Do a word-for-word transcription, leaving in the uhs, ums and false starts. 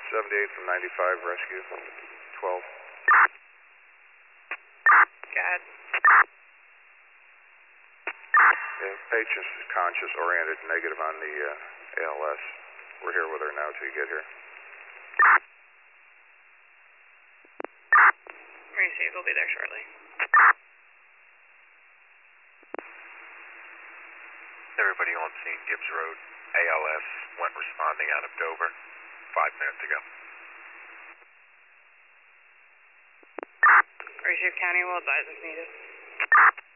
seventy-eight from ninety-five, rescue, twelve. Go ahead. Yeah, patient's conscious, oriented, negative on the uh, A L S. We're here with her now till you get here. Receive, we'll be there shortly. Everybody on scene, Gibbs Road, A L S, went responding out of Dover five minutes ago. Receive, County will advise if needed.